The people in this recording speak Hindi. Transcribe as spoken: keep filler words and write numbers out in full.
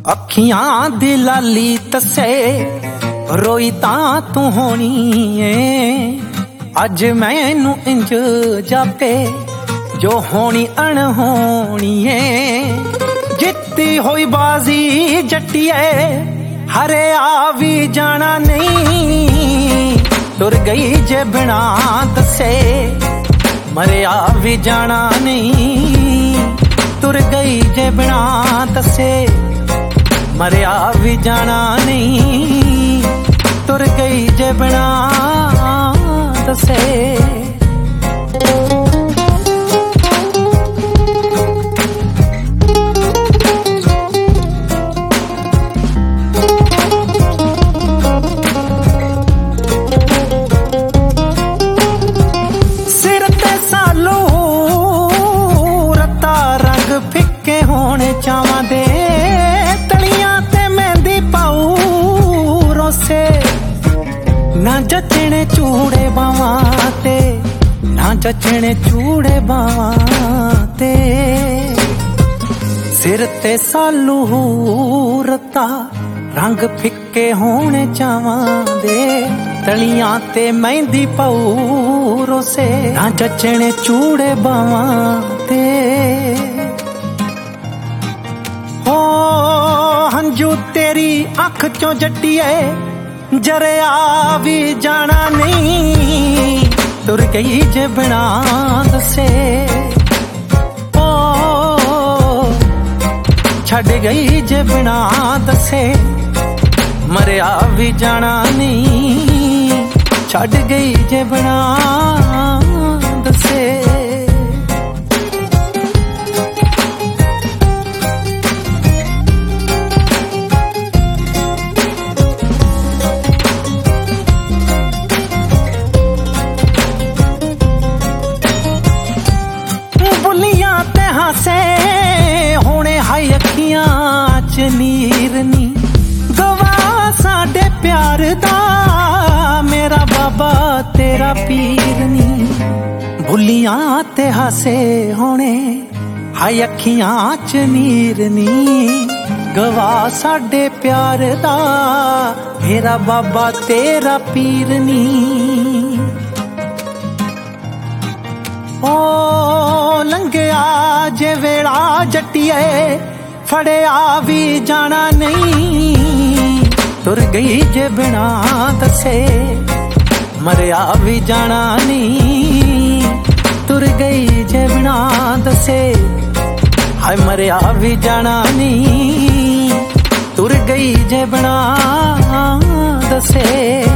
अखियां दी लाली तसे रोई तां तू होनी है। अज मैनू इंज जापे जो होनी अणहोनी है। जित्ती होई बाजी जट्टिए हरे आ भी जाना नहीं। तुर गई जे बिना दसे मरिया भी जाना नहीं। तुर गई जे बिना दसे मरिया भी जाना नहीं। तुर गई जे बिना दसे। सिर ते सालू रत्ता रंग फिक्के होने चावां दे। ना जचने चूड़े बावां ते ना जचने चूड़े बावां ते। सिर ते सालू रत्ता रंग फिक्के होने चावां दे। तलियां ते मेहंदी पाऊ रोसे ना जचने चूड़े बावां ते। हो हंजू तेरी अख चों जट्टिए जरिया भी जाना नहीं। तुर गई जे बिना दसे ओ छड़ गई जे बिना दसे मरिया भी जाना नहीं। छड़ गई जे बिना दसे। से होने हाई अखियां च नीर नी। गवा साडे प्यार दा मेरा बाबा तेरा पीर नी। भुलियां ते हासे होने हाई अखियां च नीर नी। गवा साडे प्यार दा मेरा बाबा तेरा पीर नी। ओ लंघिया जे वेड़ा जट्टिए फड़िया भी जाना नहीं। तुर गई जे बिना दसे मरिया भी जाना नहीं। तुर गई जे बिना दसे हाय मरिया भी जाना नहीं। तुर गई जे बिना दसे।